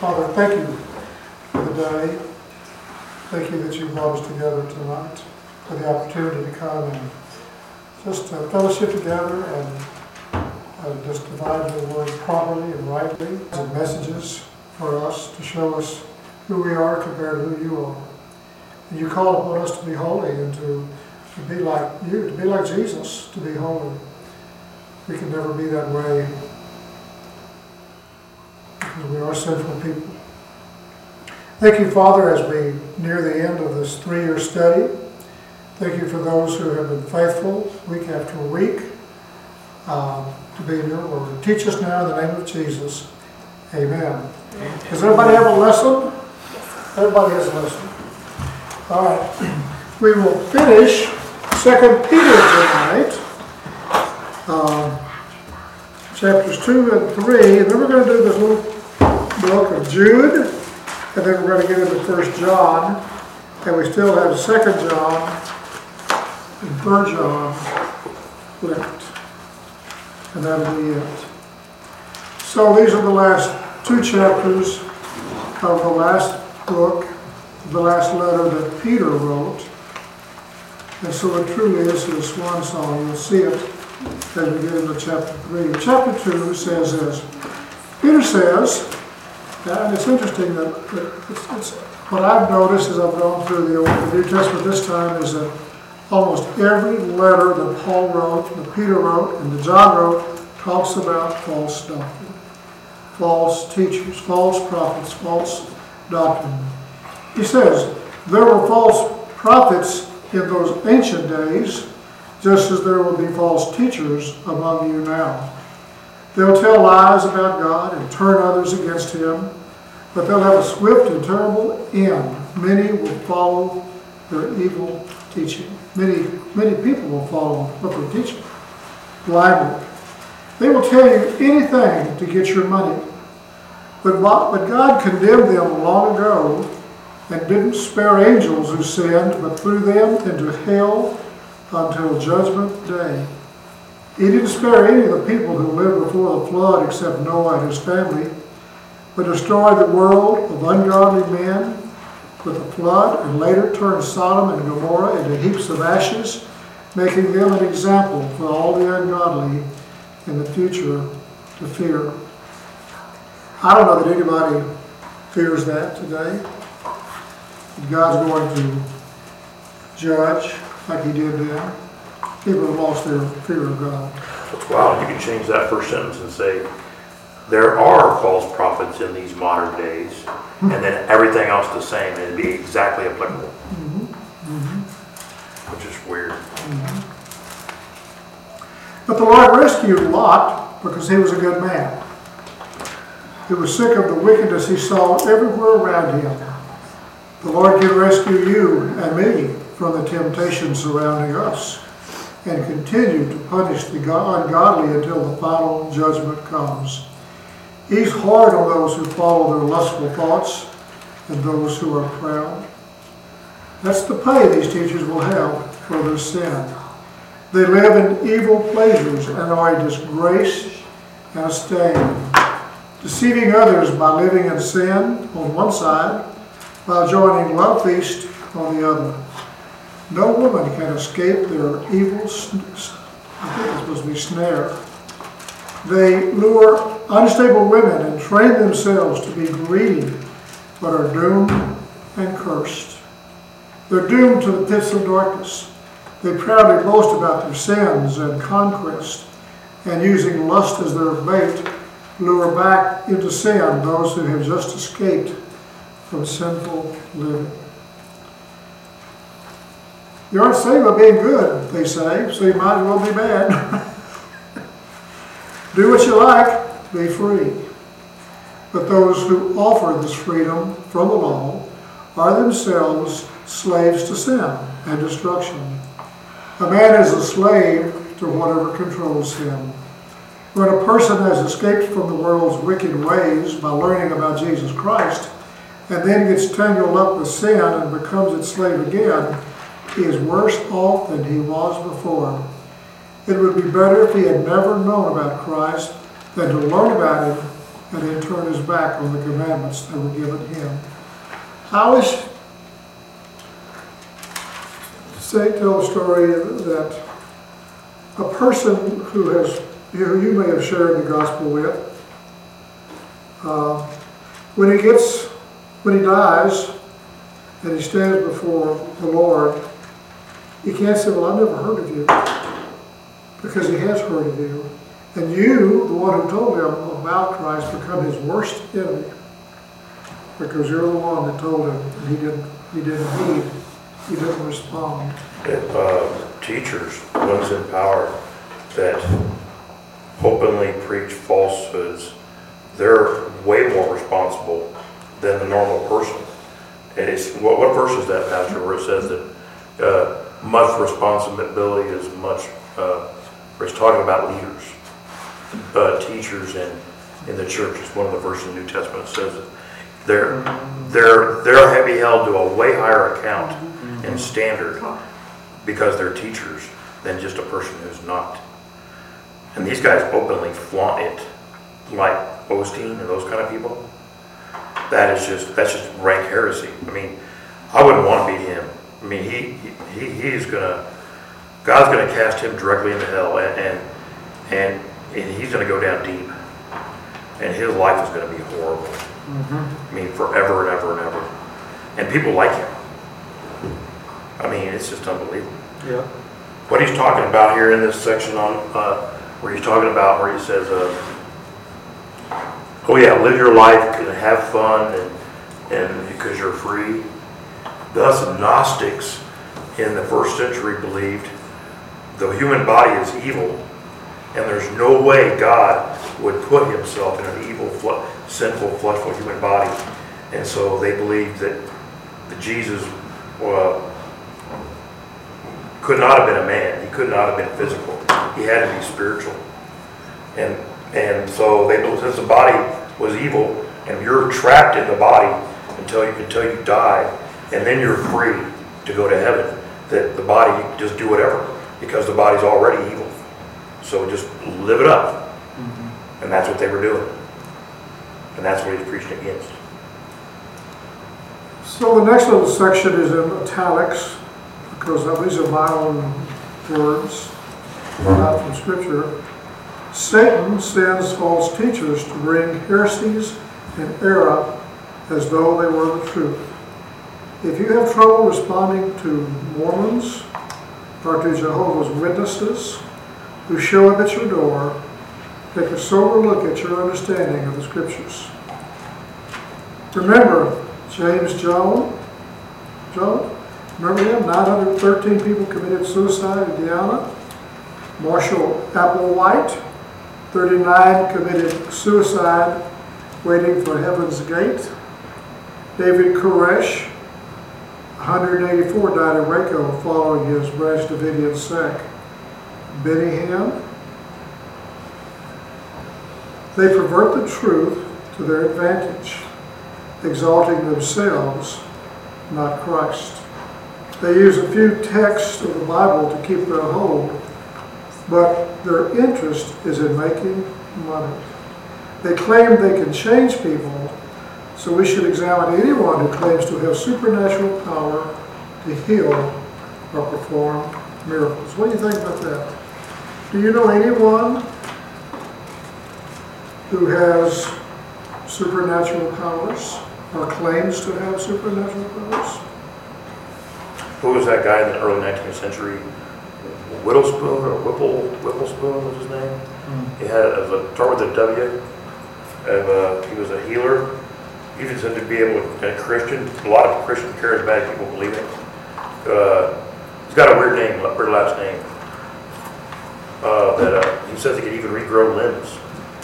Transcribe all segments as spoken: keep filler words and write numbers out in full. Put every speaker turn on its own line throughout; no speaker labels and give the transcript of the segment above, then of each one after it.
Father, thank you for the day. Thank you that you brought us together tonight for the opportunity to come and just uh, fellowship together and uh, just divide your word properly and rightly, and messages for us to show us who we are compared to who you are. And you call upon us to be holy and to, to be like you, to be like Jesus, to be holy. We can never be that way because we are sinful people. Thank you, Father, as we near the end of this three-year study. Thank you for those who have been faithful week after week uh, to be in your word. Teach us now in the name of Jesus. Amen. Amen. Does everybody have a lesson? Everybody has a lesson. All right. We will finish Second Peter tonight. Um, chapters two and three. And then we're going to do this little book of Jude. And then we're going to get into First John. And we still have Second John and Third John left. And that'll be it. So these are the last two chapters of the last book, the last letter that Peter wrote. And so it truly is his swan song. You'll see it as we get into chapter three. Chapter two says this. Peter says, and it's interesting that it's, it's, what I've noticed as I've gone through the Old the New Testament this time is that almost every letter that Paul wrote, that Peter wrote, and that John wrote talks about false doctrine, false teachers, false prophets, false doctrine. He says, there were false prophets in those ancient days, just as there will be false teachers among you now. They'll tell lies about God and turn others against Him, but they'll have a swift and terrible end. Many will follow their evil teaching. Many, many people will follow what they're teaching blindly. They will tell you anything to get your money. But, but God condemned them long ago and didn't spare angels who sinned, but threw them into hell until judgment day. He didn't spare any of the people who lived before the flood except Noah and his family, but destroyed the world of ungodly men with a flood, and later turned Sodom and Gomorrah into heaps of ashes, making them an example for all the ungodly in the future to fear. I don't know that anybody fears that today. God's going to judge like He did then. People have lost their fear of God.
That's wild. You can change that first sentence and say, there are false prophets in these modern days, mm-hmm. and then everything else the same, and it'd be exactly applicable.
Mm-hmm. Mm-hmm.
Which is weird.
Mm-hmm. But the Lord rescued Lot because he was a good man. He was sick of the wickedness he saw everywhere around him. The Lord can rescue you and me from the temptations surrounding us and continue to punish the ungodly until the final judgment comes. He's hard on those who follow their lustful thoughts and those who are proud. That's the pay these teachers will have for their sin. They live in evil pleasures and are a disgrace and a stain, deceiving others by living in sin on one side, while joining love feast on the other. No woman can escape their evil, I think it's supposed to be snare. They lure unstable women and train themselves to be greedy, but are doomed and cursed. They're doomed to the pits of darkness. They proudly boast about their sins and conquest, and using lust as their bait, lure back into sin those who have just escaped from sinful living. You aren't saved by being good, they say, so you might as well be bad. Do what you like, be free. But those who offer this freedom from the law are themselves slaves to sin and destruction. A man is a slave to whatever controls him. When a person has escaped from the world's wicked ways by learning about Jesus Christ, and then gets tangled up with sin and becomes its slave again, he is worse off than he was before. It would be better if he had never known about Christ than to learn about Him and then turn his back on the commandments that were given him. I always say, tell the story that a person who has, who you may have shared the gospel with, uh, when he gets, when he dies and he stands before the Lord, he can't say, well, I've never heard of you, because he has heard of you. And you, the one who told him about Christ, become his worst enemy, because you're the one that told him, and he didn't, he didn't heed, he didn't respond.
If, uh, teachers, ones in power, that openly preach falsehoods, they're way more responsible than the normal person. And it's, what, what verse is that, Pastor, where it says that uh, much responsibility is much, uh, where it's talking about leaders, uh, teachers in, in the church. It's one of the verses in the New Testament that says that they're, they're, they're heavy held to a way higher account and standard because they're teachers than just a person who's not. And these guys openly flaunt it, like Osteen and those kind of people. That is just, that's just rank heresy. I mean, I wouldn't want to be him. I mean, he, he, he's gonna, God's gonna cast him directly into hell, and, and, and, and he's gonna go down deep. And his life is gonna be horrible. Mm-hmm. I mean, forever and ever and ever. And people like him. I mean, it's just unbelievable.
Yeah.
What he's talking about here in this section on, uh, where he's talking about where he says, uh, oh yeah, live your life and have fun, and, and because you're free. Thus, Gnostics in the first century believed the human body is evil, and there's no way God would put himself in an evil, sinful, fleshful human body. And so they believed that, that Jesus uh, could not have been a man. He could not have been physical. He had to be spiritual. And and so they believed since the body was evil, and you're trapped in the body until you until you die, and then you're free to go to heaven. That the body, you can just do whatever, because the body's already evil. So just live it up. Mm-hmm. And that's what they were doing. And that's what he's preaching against.
So the next little section is in italics, because these are my own words, not from Scripture. Satan sends false teachers to bring heresies and error as though they were the truth. If you have trouble responding to Mormons or to Jehovah's Witnesses who show up at your door, take a sober look at your understanding of the Scriptures. Remember James Jones? Jones? Remember him? nine hundred thirteen people committed suicide in Guyana. Marshall Applewhite, thirty-nine committed suicide waiting for Heaven's Gate. David Koresh, one hundred eighty-four died in Waco following his Branch Davidian sect. Benny Hinn. They pervert the truth to their advantage, exalting themselves, not Christ. They use a few texts of the Bible to keep their hold, but their interest is in making money. They claim they can change people, so we should examine anyone who claims to have supernatural power to heal or perform miracles. What do you think about that? Do you know anyone who has supernatural powers or claims to have supernatural powers?
Who was that guy in the early nineteenth century? Whittlespoon or Whipple, Whipplespoon was his name. Mm. He had a start with a W. And, uh, he was a healer. He even said to be able to, a Christian, a lot of Christian charismatic people believe it. Uh, he's got a weird name, a weird last name. Uh, that uh, he says he could even regrow limbs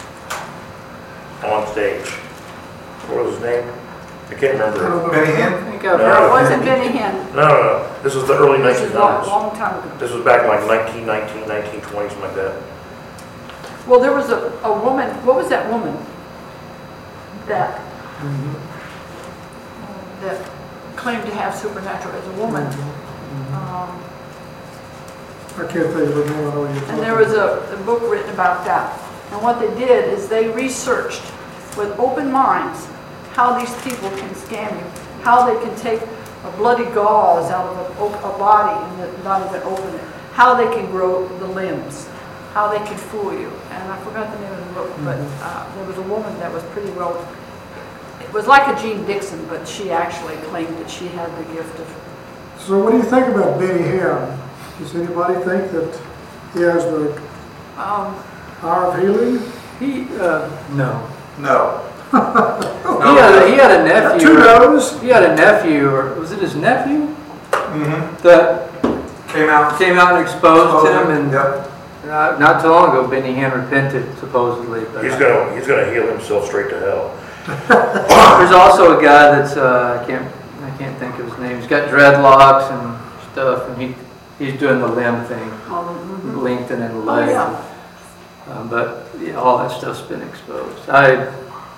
on stage. What was his name? I can't remember.
Benny Hinn?
No, no, it wasn't Benny Hinn.
No, no, no. This was the early
This
nineteen
is a long,
hundreds.
long time ago.
This was back in like nineteen nineteen, nineteen twenty, something like that.
Well, there was a, a woman, what was that woman? That,
Mm-hmm.
that claimed to have supernatural as a woman.
Mm-hmm.
Um,
I can't think of her name. I know what you're talking
And there was a, a book written about that. And what they did is they researched with open minds how these people can scam you, how they can take a bloody gauze out of a, a body and not even open it, how they can grow the limbs, how they can fool you. And I forgot the name of the book, but uh, there was a woman that was pretty well, it was like a Jean Dixon, but she actually claimed that she had the gift of.
So what do you think about Benny Hinn? Does anybody think that he has the
Um,
power of healing?
He, uh, no.
No.
He had, a, he had a nephew.
Two no's?
He had a nephew, or was it his nephew?
Mm-hmm.
That
Came out.
came out and exposed him, and
Yep.
uh, not too long ago, Benny Hinn repented, supposedly. But
He's gonna, he's gonna heal himself straight to hell.
there's also a guy that's uh, I can't I can't think of his name. He's got dreadlocks and stuff, and he he's doing the limb thing,
um,
lengthening the
oh,
leg.
yeah.
Um, but yeah, all that stuff's been exposed. I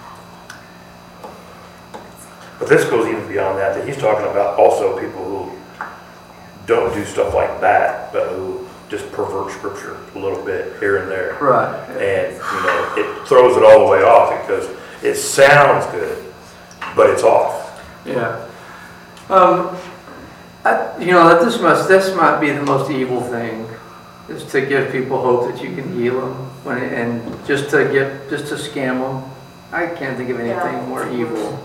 But this goes even beyond that, that he's talking about also people who don't do stuff like that, but who just pervert scripture a little bit here and there.
right.
And, you know, it throws it all the way off because it sounds good, but it's off.
Yeah. Um, I, you know, that this must this might be the most evil thing, is to give people hope that you can heal them, when it, and just to get just to scam them. I can't think of anything
Yeah.
more evil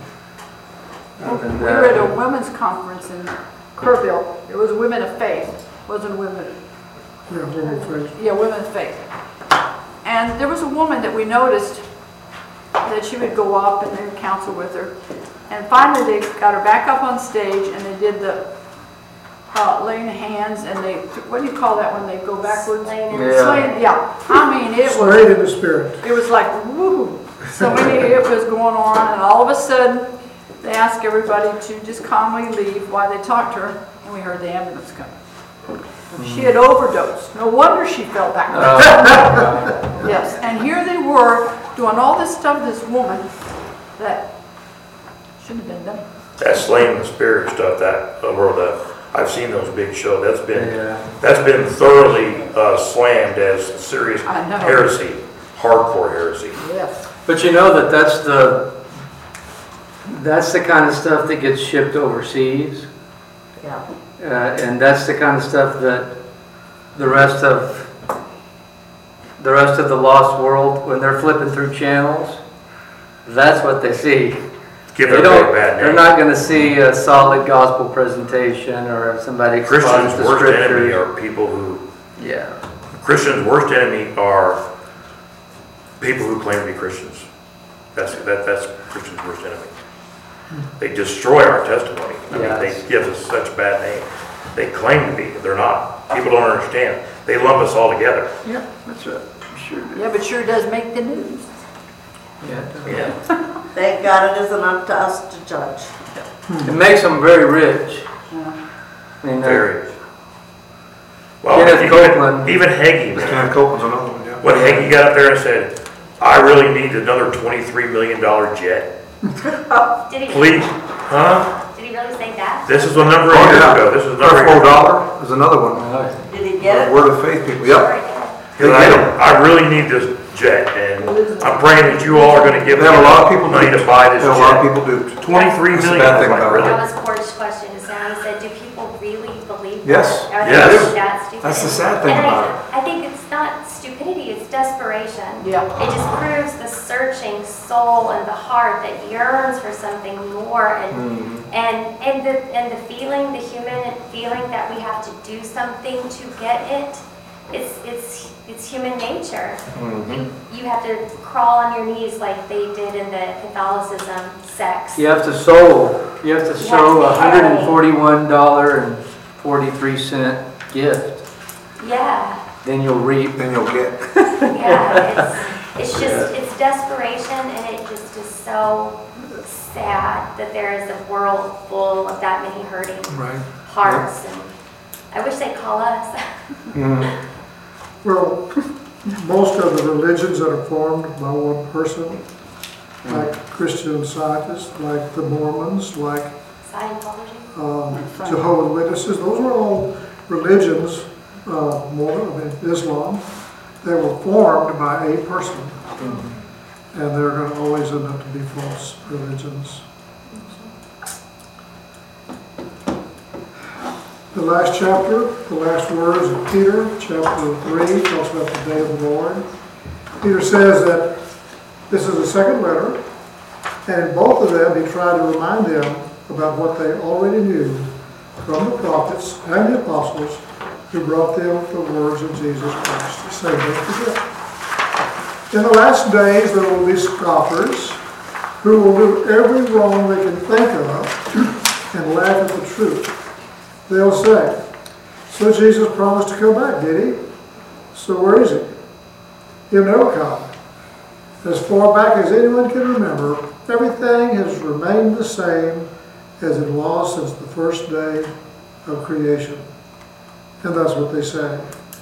than
We
that.
were at a women's conference in Kerrville. It was women of faith, wasn't women.
Yeah, women faith.
Yeah, women of faith. And there was a woman that we noticed that she would go up and they would counsel with her. And finally they got her back up on stage and they did the uh, laying hands and they, what do you call that when they go backwards?
Slaying in
Yeah.
Slaying, yeah. I mean, it was,
Straight in the spirit.
it was like, woo. So many, it was going on and all of a sudden they asked everybody to just calmly leave while they talked to her and we heard the ambulance coming. She had overdosed. No wonder she fell back.
Uh,
Yes, and here they were doing all this stuff, this woman that shouldn't have been done.
That slaying the spirit stuff, that, or the, I've seen those big shows, that's been,
yeah.
that's been thoroughly uh, slammed as serious
I know.
heresy, hardcore heresy.
Yes.
But you know that that's the that's the kind of stuff that gets shipped overseas.
Yeah.
Uh, and that's the kind of stuff that the rest of the rest of the lost world, when they're flipping through channels, that's what they see.
Give
They
everybody
don't,
a bad name.
they're not going to see a solid gospel presentation or somebody exposing
Christians'
the
worst enemy
scriptures.
are people who,
Yeah,
Christians' worst enemy are people who claim to be Christians. That's, that, that's Christians' worst enemy. They destroy our testimony. I mean,
Yes.
they give us such a bad name. They claim to be, but they're not. People don't understand. They lump us all together.
yeah, that's right. Sure. do.
Yeah, but sure does make the news.
Yeah, it does.
Yeah.
Thank God it isn't up to us to judge.
It makes them very rich.
Yeah.
I mean, they're-
Very. Well,
Kenneth
even,
Copeland.
even Hagee, man.
Kenneth Copeland's another one, yeah.
What Hagee got up there and said, I really need another twenty-three million dollar jet.
Did he,
Please, huh?
did he really say that?
This is a number of
Oh,
years
yeah.
ago. This is a number of
Four
years ago.
dollar is another one.
Oh,
Did he get it?
Word of faith people, yep.
Sorry.
Because I, I really need this jet, and I'm praying that you all are going to give
They
me
have a lot of people
money to
duped.
buy this
They have a lot of
jet.
people duped.
Twenty-three
That's the
million.
bad
I was
thing
like,
about it.
really?
That was Court's question just now. He said, do people really believe that?
Yes.
Are they
Yes.
really that stupid?
That's the sad thing
And I-
about it.
I think it's not stupidity, it's desperation.
Yeah.
It just proves the searching soul and the heart that yearns for something more, and
Mm-hmm.
and and the and the feeling, the human feeling that we have to do something to get it. It's it's it's human nature.
Mm-hmm.
You you have to crawl on your knees like they did in the Catholicism sects.
You have to sow. You have to
You
sow a
have to
hundred
pay.
and forty-one dollar and forty-three cent gift.
Yeah.
Then you'll reap.
Then you'll get.
Yeah, it's, it's just, it's desperation, and it just is so sad that there is a world full of that many hurting
Right.
hearts, and I wish they'd call us.
Mm.
Well, most of the religions that are formed by one person, like Christian Scientists, like the Mormons, like
Scientology.
um, Jehovah's Witnesses, those were all religions, uh, Mormon, I mean, Islam, they were formed by a person. and they're going to always end up to be false religions. The last chapter, the last words of Peter, chapter three, talks about the day of the Lord. Peter says that this is the second letter, and in both of them he tried to remind them about what they already knew from the prophets and the apostles who brought them the words of Jesus Christ. He said, don't forget. In the last days there will be scoffers who will do every wrong they can think of and laugh at the truth. They'll say, so Jesus promised to come back, did he? So where is he? He'll never come. As far back as anyone can remember, everything has remained the same as it was since the first day of creation. And that's what they say.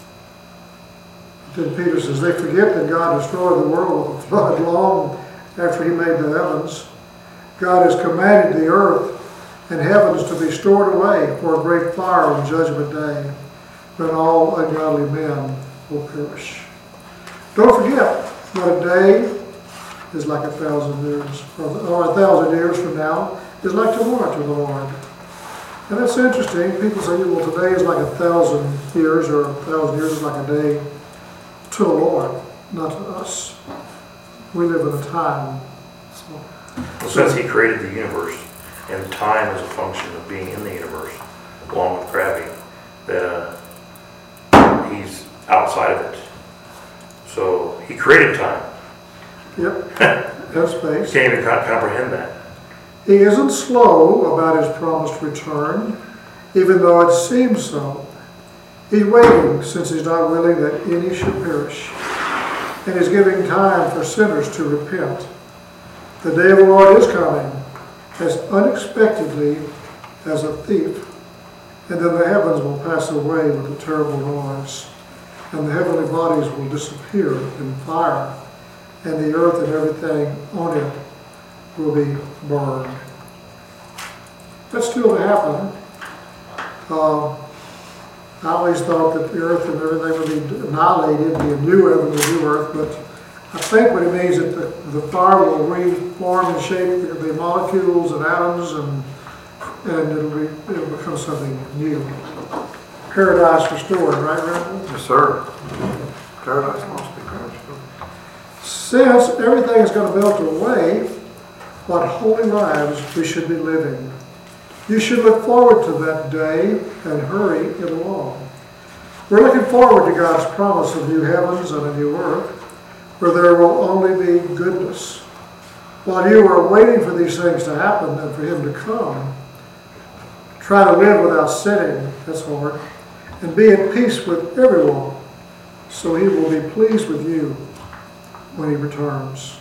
Then Peter says, they forget that God destroyed the world with a flood long after he made the heavens. God has commanded the earth and heavens to be stored away for a great fire on Judgment Day, when all ungodly men will perish. Don't forget that a day is like a thousand years, or a thousand years from now is like tomorrow to the Lord. And that's interesting. People say, well, today is like a thousand years, or a thousand years is like a day to the Lord, not to us. We live in a time. So,
Well, since he created the universe, and time is a function of being in the universe, along with gravity, that uh, he's outside of it. So he created time.
Yep, that's
You
space.
can't even co- comprehend that.
He isn't slow about his promised return, even though it seems so. He's waiting, since he's not willing that any should perish. And he's giving time for sinners to repent. The day of the Lord is coming, as unexpectedly as a thief. And then the heavens will pass away with a terrible noise, and the heavenly bodies will disappear in fire, and the earth and everything on it will be burned. That's still to happen. Uh, I always thought that the earth and everything would be annihilated, be a new heaven and a new earth, but I think what it means is that the, the fire will reform and shape the, the molecules and atoms, and and it'll be it'll become something new. Paradise restored, right, Randall?
Yes, sir. Paradise must be perished.
Since everything is going to melt away, what holy lives we should be living. You should look forward to that day and hurry it along. We're looking forward to God's promise of new heavens and a new earth, where there will only be goodness. While you are waiting for these things to happen and for Him to come, try to live without sinning, that's hard, and be at peace with everyone, so He will be pleased with you when He returns.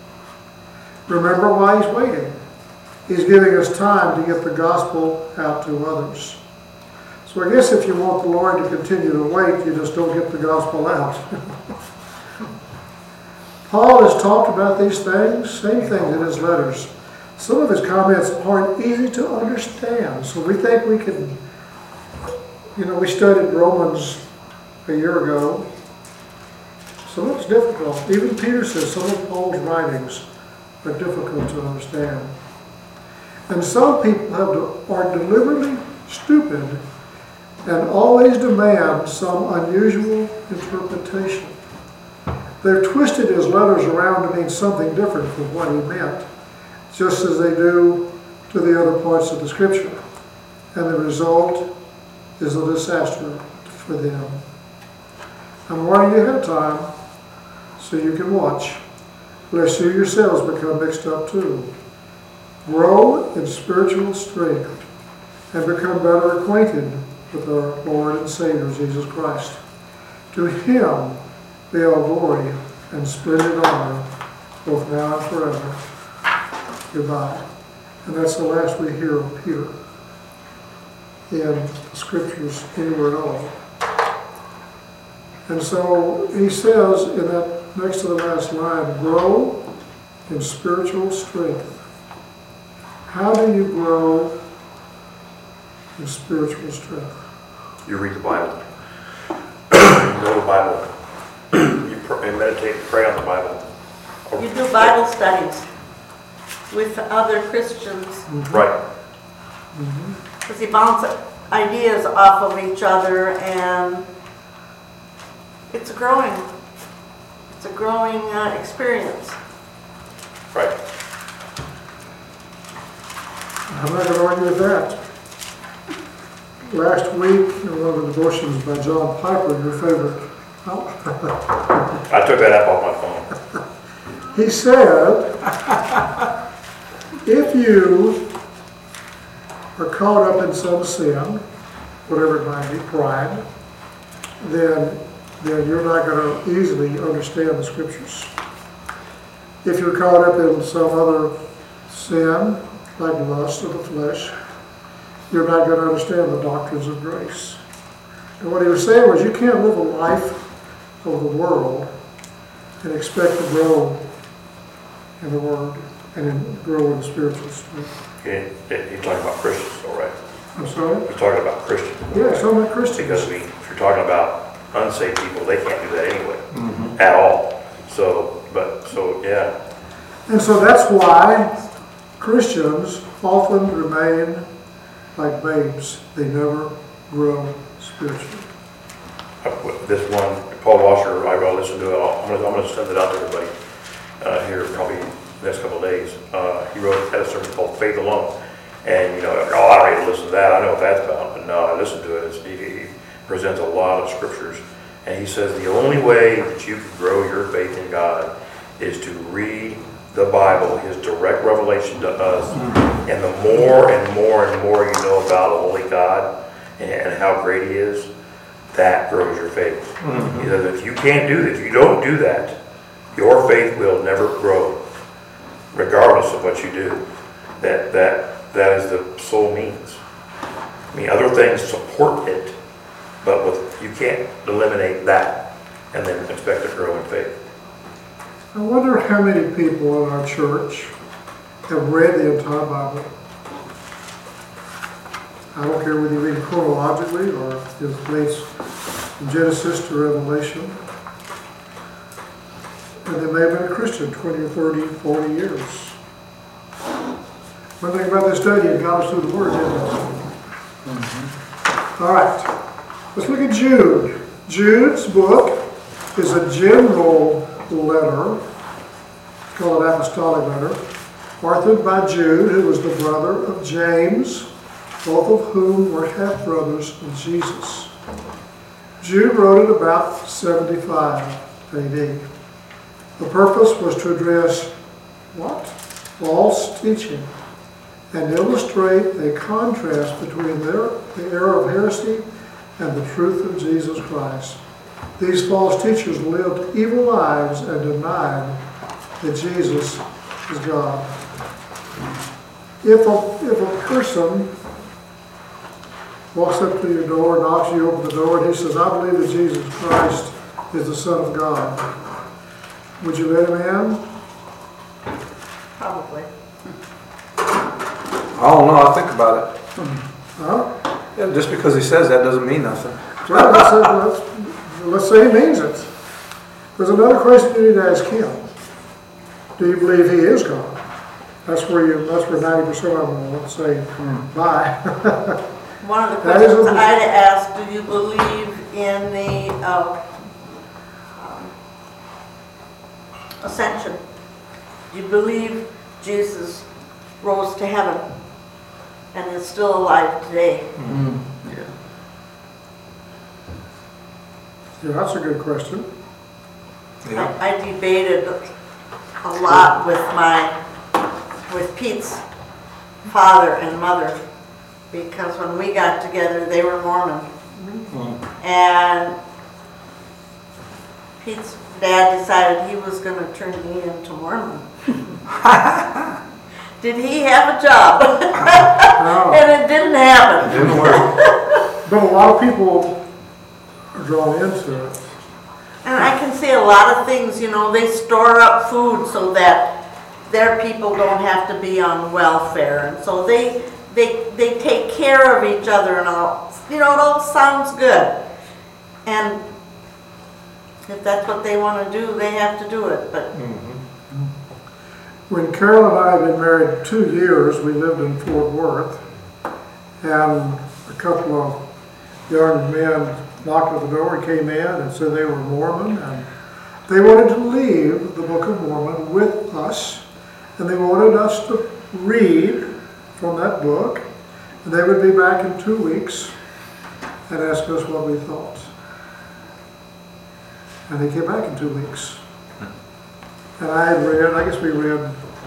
Remember why He's waiting. He's giving us time to get the gospel out to others. So I guess if you want the Lord to continue to wait, you just don't get the gospel out. Paul has talked about these things, same things in his letters. Some of his comments aren't easy to understand, so we think we can, you know, we studied Romans a year ago. Some of it's difficult. Even Peter says some of Paul's writings are difficult to understand. And some people have to, are deliberately stupid and always demand some unusual interpretation. They've twisted his letters around to mean something different from what he meant, just as they do to the other parts of the Scripture. And the result is a disaster for them. I'm warning you ahead of time so you can watch, lest you yourselves become mixed up too. Grow in spiritual strength and become better acquainted with our Lord and Savior, Jesus Christ. To Him be all glory and splendid honor, both now and forever. Goodbye. And that's the last we hear of Peter in the Scriptures anywhere at all. And so he says in that next to the last line, grow in spiritual strength. How do you grow in spiritual strength?
You read the Bible. You know the Bible. You pr- and meditate and pray on the Bible.
You do Bible studies with other Christians,
Right.
because you bounce ideas off of each other, and it's a growing, it's a growing uh, experience.
Right.
I'm not going to argue with that. Last week, in one of the devotions by John Piper, your favorite, oh,
I took that app off my phone.
he said, if you are caught up in some sin, whatever it might be, pride, then, then you're not going to easily understand the scriptures. If you're caught up in some other sin, like lust of the flesh, you're not going to understand the doctrines of grace. And what he was saying was, you can't live a life of the world and expect to grow in the Word and in, grow in the spiritual strength.
He- He's talking about Christians, all right.
I'm sorry?
He's talking about Christians.
Yeah, it's talking about Christians.
Because we, if you're talking about unsaved people, they can't do that anyway, at all. So, but, so, yeah.
And so that's why Christians often remain like babes. They never grow spiritually.
Uh, This one, Paul Washer, I will listen to it. I'm gonna, I'm gonna send it out to everybody uh, here probably the next couple of days. Uh, he wrote, had a sermon called Faith Alone. And, you know, oh, I don't need to listen to that. I know what that's about. But no, I listened to it. It's, he, he presents a lot of scriptures. And he says the only way that you can grow your faith in God is to read the Bible, his direct revelation to us. And the more and more and more you know about a holy God and, and how great he is, that grows your faith. He says if you can't do that, if you don't do that, your faith will never grow, regardless of what you do. That, that, that is the sole means. I mean, other things support it, but with, you can't eliminate that and then expect to grow in faith.
I wonder how many people in our church have read the entire Bible. I don't care whether you read it chronologically or if it's placed from Genesis to Revelation. And they may have been a Christian twenty or thirty, forty years. One thing about this study, it got us through the Word, didn't it? Mm-hmm. All right, let's look at Jude. Jude's book is a general letter, it's called an apostolic letter, authored by Jude, who was the brother of James, both of whom were half-brothers of Jesus. Jude wrote it about seventy-five A D. The purpose was to address what? False teaching and illustrate a contrast between their, the error of heresy and the truth of Jesus Christ. These false teachers lived evil lives and denied that Jesus is God. If a, if a person walks up to your door, knocks, you open the door, and he says, I believe that Jesus Christ is the Son of God, would you let him in?
Probably.
I don't know, I'll think about it.
Huh?
Yeah, just because he says that doesn't mean nothing.
Well, let's, say, let's, let's say he means it. There's another question you need to ask him. Do you believe he is God? That's where you. That's where ninety percent of them will say bye.
One of the
That is
questions
what we-
I'd ask, do you believe in the uh, um, ascension? Do you believe Jesus rose to heaven and is still alive today?
Yeah.
Yeah, that's a good question.
Yeah.
I, I debated a lot with my, with Pete's father and mother, because when we got together, they were Mormon. And Pete's dad decided he was going to turn me into Mormon. Did he have a job?
No.
And it didn't happen.
Didn't work.
But a lot of people are drawn into it.
And I can see a lot of things, you know, they store up food so that their people don't have to be on welfare. And so they, they, they take care of each other and all, you know, it all sounds good. And if that's what they want to do, they have to do it. But
When Carol and I had been married two years, we lived in Fort Worth, and a couple of young men knocked at the door and came in and said they were Mormon, and they wanted to leave the Book of Mormon with us, and they wanted us to read from that book, and they would be back in two weeks and ask us what we thought. And they came back in two weeks. And I had read, I guess we read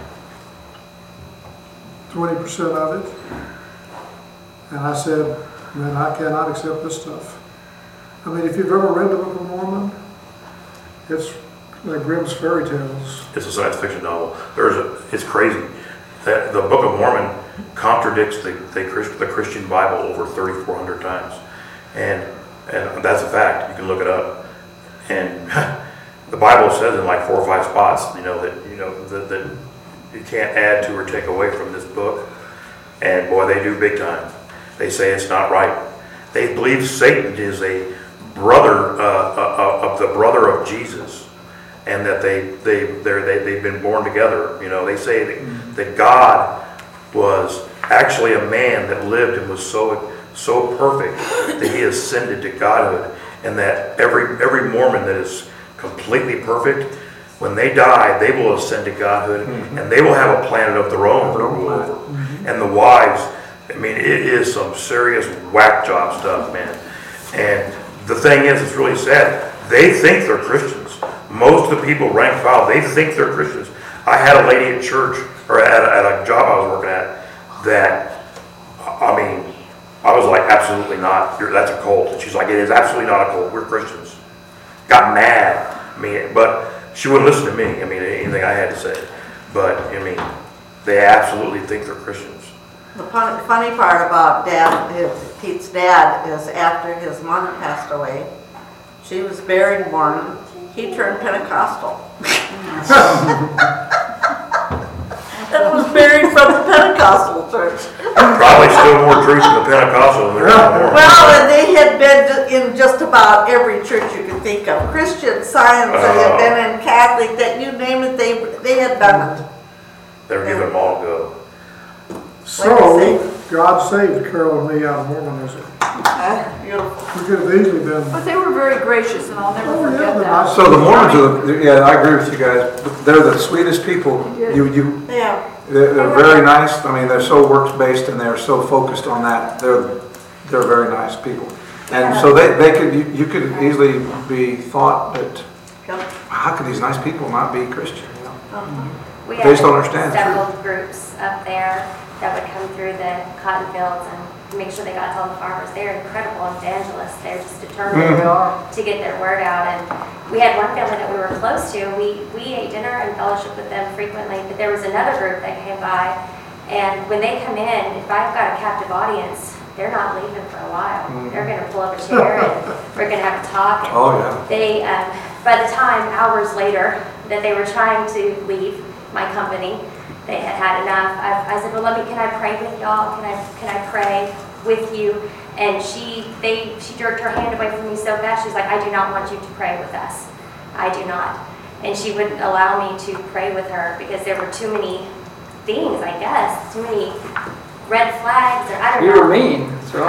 twenty percent of it. And I said, man, I cannot accept this stuff. I mean, if you've ever read the Book of Mormon, it's like Grimm's fairy tales.
It's a science fiction novel. There's a, it's crazy. That the Book of Mormon contradicts the, the, Christ, the Christian Bible over thirty-four hundred times. And, and that's a fact. You can look it up. And the Bible says in like four or five spots, you know, that, you know, that, that you can't add to or take away from this book. And boy, they do big time. They say it's not right. They believe Satan is a brother uh, uh, of the brother of Jesus, and that they they they're, they they've been born together. You know, they say that, that God was actually a man that lived and was so so perfect that he ascended to godhood, and that every every Mormon that is completely perfect, when they die, they will ascend to godhood, mm-hmm. and they will have a planet of their own to rule over. Mm-hmm. And the wives, I mean, it is some serious whack job stuff, man. And the thing is, it's really sad. They think they're Christians. Most of the people rank file, they think they're Christians. I had a lady at church, or at a, at a job I was working at, that, I mean, I was like, absolutely not. You're, that's a cult. And she's like, it is absolutely not a cult. We're Christians. Got mad. I mean, but she wouldn't listen to me. I mean, anything I had to say. But, I mean, they absolutely think they're Christians.
The funny, funny part about Dad, his, Pete's dad, is after his mother passed away, she was buried Mormon, he turned Pentecostal. And was buried from the Pentecostal church.
Probably still more truth in the Pentecostal than there is in the Mormon.
Well, and they had been in just about every church you could think of. Christian Science, uh, they had been in Catholic, that you name it, they they had done it.
They were giving them all a go.
So, God saved Carol and me out of Mormonism.
Uh, beautiful.
We could have easily been.
But they were very gracious, and I'll never
Oh, yeah,
forget
they're
that.
nice.
So the Mormons are, the- yeah, I agree with you guys. They're the sweetest people. You, you,
Yeah.
they're, they're very nice. I mean, they're so works-based and they're so focused on that. They're, they're very nice people. And so they, they could, you, you could easily be thought that,
Yep.
how could these nice people not be Christian? You know?
Uh-huh.
We
They
had
just don't understand the
several groups up there that would come through the cotton fields and make sure they got to all the farmers. They're incredible evangelists. They're just determined
Mhm.
to get their word out. And we had one family that we were close to. We, we ate dinner and fellowship with them frequently, but there was another group that came by. And when they come in, if I've got a captive audience, they're not leaving for a while.
Mhm.
They're going to pull up a chair and we're going to have a talk. And
Oh, yeah.
they, um, by the time, hours later, that they were trying to leave my company, they had had enough. I, I said, well, let me, can I pray with y'all? Can I, can I pray with you? And she, they, she jerked her hand away from me so fast. She's like, I do not want you to pray with us. I do not. And she wouldn't allow me to pray with her because there were too many things, I guess, too many red flags, or I don't
You
know.
were mean. That's right.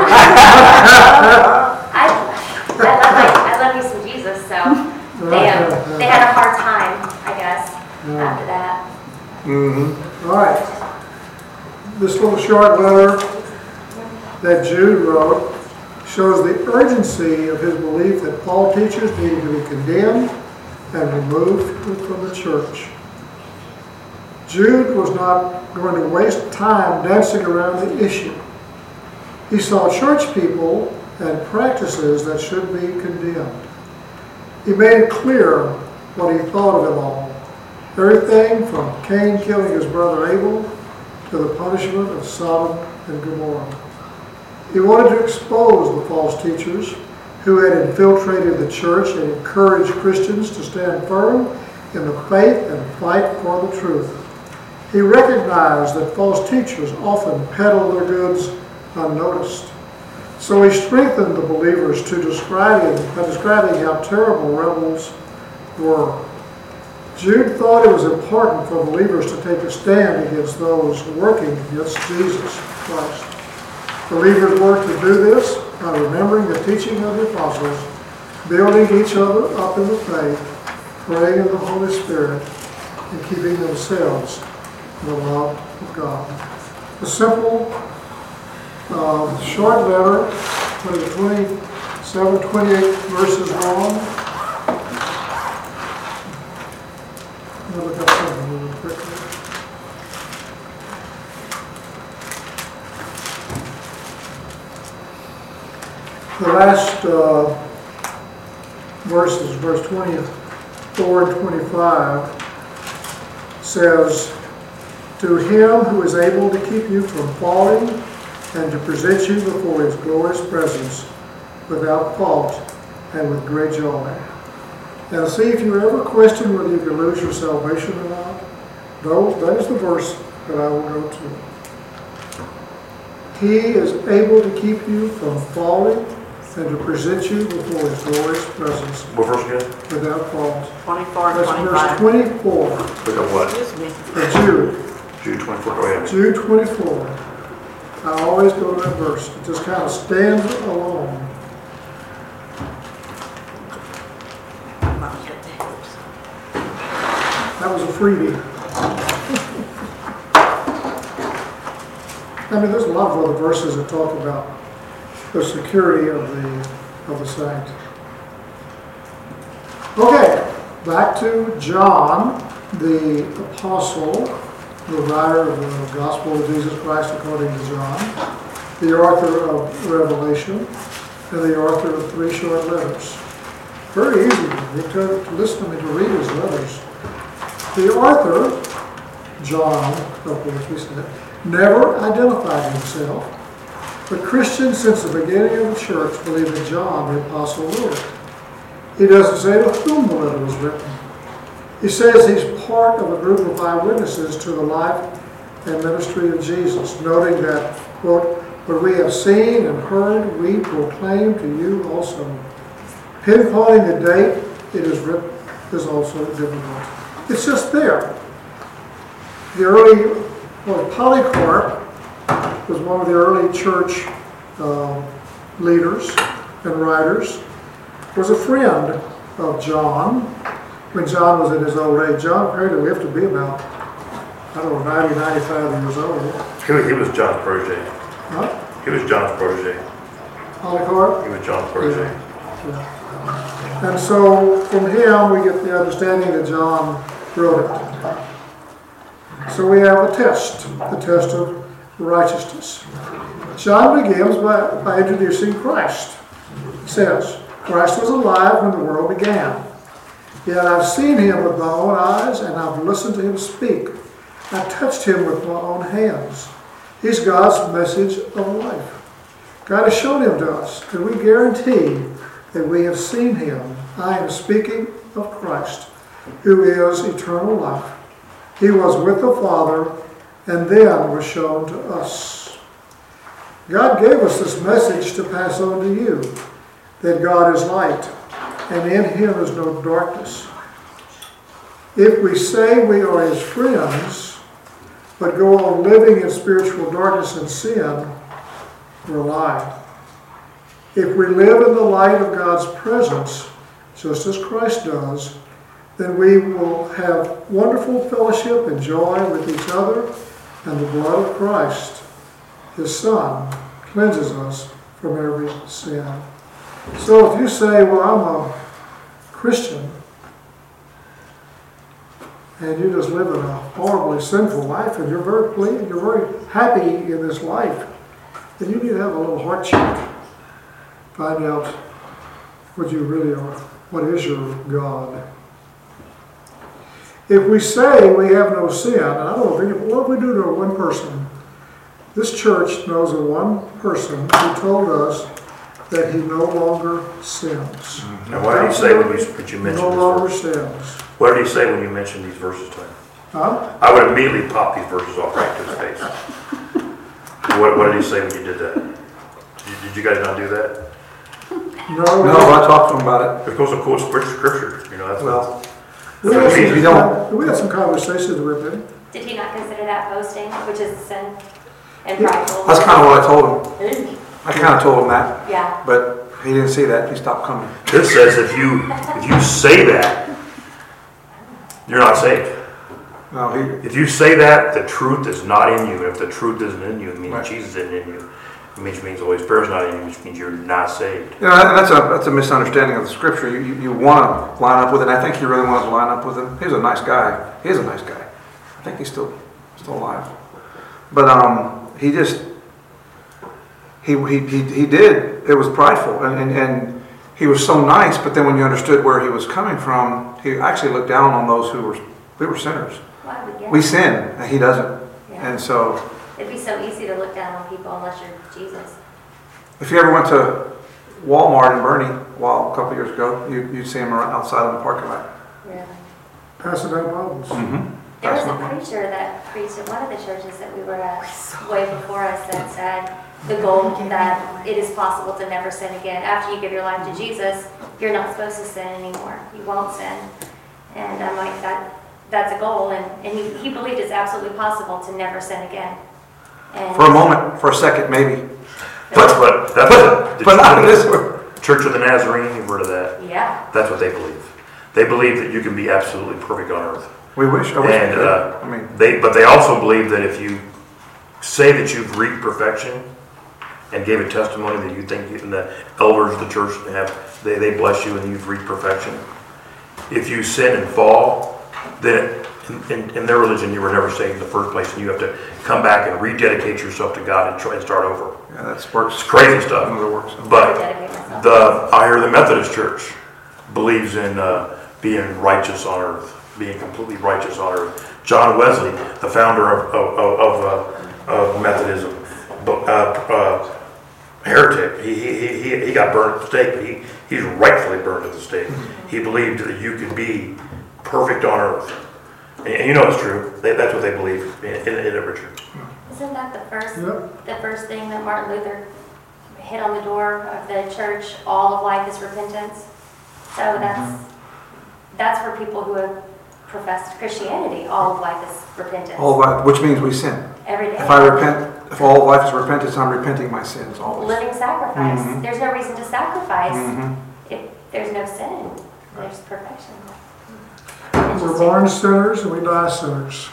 I, I love my, I love me some Jesus, so they, um, they had a hard time, I guess, after that.
Mm-hmm.
All right. This little short letter that Jude wrote shows the urgency of his belief that false teachers needed to be condemned and removed from the church. Jude was not going to waste time dancing around the issue. He saw church people and practices that should be condemned. He made it clear what he thought of it all. Everything from Cain killing his brother Abel to the punishment of Sodom and Gomorrah. He wanted to expose the false teachers who had infiltrated the church and encouraged Christians to stand firm in the faith and fight for the truth. He recognized that false teachers often peddle their goods unnoticed. So he strengthened the believers to describing, by describing how terrible rebels were. Jude thought it was important for believers to take a stand against those working against Jesus Christ. Believers were to do this by remembering the teaching of the apostles, building each other up in the faith, praying in the Holy Spirit, and keeping themselves in the love of God. A simple, uh, short letter, twenty-seven, twenty-eight verses long. I'm going to look up something really quickly. The last uh, verses, verse twenty-four and twenty-five, says, "To him who is able to keep you from falling and to present you before his glorious presence without fault and with great joy." Now see, if you ever question whether you can lose your salvation or not, those, that is the verse that I will go to. He is able to keep you from falling and to present you before his glorious presence
What verse again?
without fault.
twenty-four and
That's verse
twenty-five.
twenty-four
Look at what?
Excuse me.
of Jude.
Jude twenty-four, go ahead.
Jude twenty-four. I always go to that verse. It just kind of stands alone. That was a freebie. I mean, there's a lot of other verses that talk about the security of the of the saint. Okay, back to John, the apostle, the writer of the Gospel of Jesus Christ according to John, the author of Revelation, and the author of three short letters. Very easy to, to listen to me to read his letters. The author, John, of course we said, never identified himself, but Christians since the beginning of the church believe that John, the apostle, wrote it. He doesn't say to whom the letter was written. He says he's part of a group of eyewitnesses to the life and ministry of Jesus, noting that, quote, "what we have seen and heard, we proclaim to you also." Pinpointing the date it is written is also difficult. It's just there. The early, well, Polycarp was one of the early church uh, leaders and writers, was a friend of John when John was in his old age. John apparently lived to be about, I don't know, ninety, ninety-five years old.
He, he was John's protege.
Huh?
He was John's protege.
Polycarp?
He was John's protege.
Yeah. Yeah. And so from him we get the understanding that John wrote it. So we have a test, the test of righteousness. John begins by, by introducing Christ. He says, "Christ was alive when the world began. Yet I've seen him with my own eyes, and I've listened to him speak. I touched him with my own hands." He's God's message of life. God has shown him to us, and we guarantee that we have seen him. I am speaking of Christ, who is eternal life. He was with the Father, and then was shown to us. God gave us this message to pass on to you, that God is light, and in him is no darkness. If we say we are his friends, but go on living in spiritual darkness and sin, we're lying. If we live in the light of God's presence, just as Christ does, then we will have wonderful fellowship and joy with each other, and the blood of Christ, his Son, cleanses us from every sin. So if you say, "well, I'm a Christian," and you just live in a horribly sinful life, and you're very pleased, you're very happy in this life, then you need to have a little heart check. Find out what you really are. What is your God? If we say we have no sin, and I don't know if any, what we do to one person, this church knows of one person who told us that he no longer sins.
And what did he say when you, when you mentioned
No
this
longer
verse?
sins.
What did he say when you mentioned these verses to him?
Huh?
I would immediately pop these verses off right to his face. What, what did he say when you did that? Did, did you guys not do that?
No.
No, I talked to him about it.
Of course, of course, scripture, you know, that's
Well,
We had
If you don't-
some, we had some conversations with him.
Did he not consider that boasting, which is a sin and
Yeah.
prideful?
That's kind of what I told him. I kind of told him that,
Yeah.
but he didn't see that. He stopped coming.
This says if you, if you say that, you're not saved.
No, he,
If you say that, the truth is not in you. If the truth isn't in you, it means
Right.
Jesus isn't in you. It means, means the Holy Spirit's not in you, which means you're not saved.
you know, and that's a, that's a misunderstanding of the scripture. You, you, you want to line up with it, and I think he really wanted to line up with him. He was a nice guy. He is a nice guy. I think he's still, still alive. But um, he just, he, he, he, he did, it was prideful, and, and, and he was so nice, but then when you understood where he was coming from, he actually looked down on those who were, we were sinners.
Why would you?
We sin, and he doesn't.
Yeah.
And so,
It'd be so easy to look down on people unless you're Jesus.
if you ever went to Walmart in Bernie, well, a couple years ago, you, you'd see him around outside on the parking lot.
Really.
Passing out Bibles.
Mm-hmm.
There was a preacher that preached at one of the churches that we were at way before us that said the goal that it is possible to never sin again. After you give your life to Jesus, you're not supposed to sin anymore. You won't sin. And I'm like, that that's a goal. And, and he, he believed it's absolutely possible to never sin again. And
For a moment, for a second, maybe.
That's what, that's what,
But not in this
the
one.
Church of the Nazarene, you've heard of that?
Yeah.
That's what they believe. They believe that you can be absolutely perfect on earth.
We wish, I wish we
And,
could.
uh,
I mean,
They, but they also believe that if you say that you've reached perfection and gave a testimony that you think you, and the elders of the church have, they, they bless you and you've reached perfection. If you sin and fall, then in, in, in their religion you were never saved in the first place, and you have to come back and rededicate yourself to God and try and start over.
yeah, that's works.
It's crazy stuff.
Another works.
But
Dedicate myself.
the I hear the Methodist Church believes in uh, being righteous on earth, being completely righteous on earth. John Wesley, the founder of of, of, uh, of Methodism, but, uh, uh, heretic. He, he he he got burned at the stake, but he he's rightfully burned at the stake. He believed that you could be perfect on earth, and, and you know it's true. They, that's what they believe in, in, in literature.
Isn't that the first,
Yep.
the first thing that Martin Luther hit on the door of the church? All of life is repentance. So that's that's for people who have professed Christianity. All of life is repentance.
All of life, which means we sin.
Every day.
If I repent, if all of life is repentance, I'm repenting my sins always.
Living sacrifice.
Mhm.
There's no reason to sacrifice
Mhm.
if there's no sin. There's perfection.
We're
Interesting.
born sinners and we die sinners.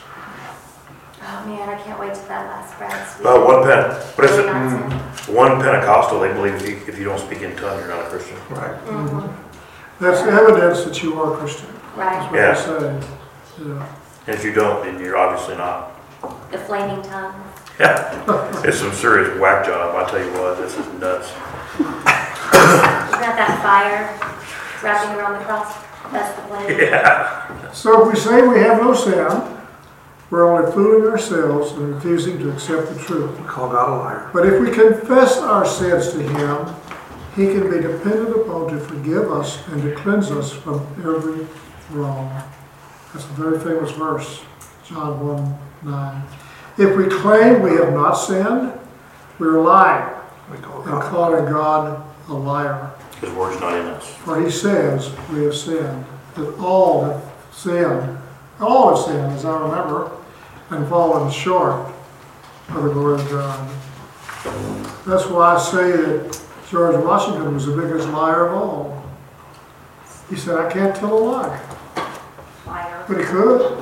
Oh man, I can't wait till that last bread. Sweet.
Uh, one pen. What is
Really
it?
not sin.
One Pentecostal, they believe if you, if you don't speak in tongues, you're not a Christian.
Right.
Mhm.
That's evidence that you are a Christian.
Right.
That's what
Yeah.
they say. Yeah.
And if you don't, then you're obviously not.
The flaming tongue.
Yeah, it's some serious whack job. I tell you what, this is nuts.
Isn't that that fire wrapping around the cross? That's the flame.
Yeah.
So if we say we have no sin, we're only fooling ourselves and refusing to accept the truth.
We call God a liar.
But if we confess our sins to Him, He can be depended upon to forgive us and to cleanse us from every wrong. That's a very famous verse, John one nine. If we claim we have not sinned, we're lying
We call
and
God.
calling God a liar.
His word's not in us.
For He says we have sinned, that all have sinned, all have sinned, as I remember, and fallen short of the glory of God. That's why I say that George Washington was the biggest liar of all. He said, I can't tell a lie,
Fire.
but he could.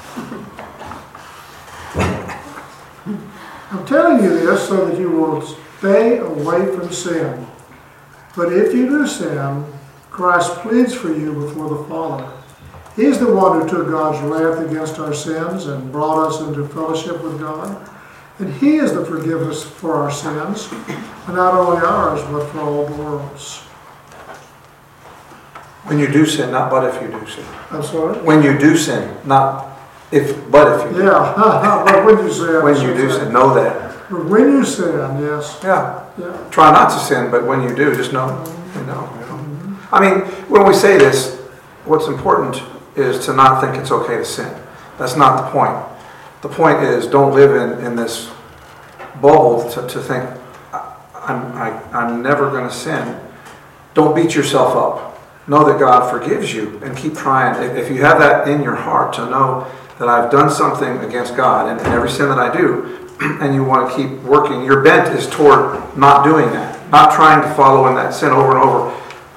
I'm telling you this so that you will stay away from sin. But if you do sin, Christ pleads for you before the Father. He's the one who took God's wrath against our sins and brought us into fellowship with God. And He is the forgiveness for our sins, and not only ours, but for all the world's.
When you do sin, not but if you do sin.
I'm sorry?
When you do sin, not if, but if you do.
Yeah, but when you sin.
When you do sin, know that.
But when you sin, yes.
Yeah.
Yeah.
Try not to sin, but when you do, just know. You know, you know. I mean, when we say this, what's important is to not think it's okay to sin. That's not the point. The point is, don't live in, in this bubble to, to think, I- I'm, I, I'm never going to sin. Don't beat yourself up. know that God forgives you and keep trying. If if you have that in your heart to know that I've done something against God and, and every sin that I do, and you want to keep working, your bent is toward not doing that, not trying to follow in that sin over and over.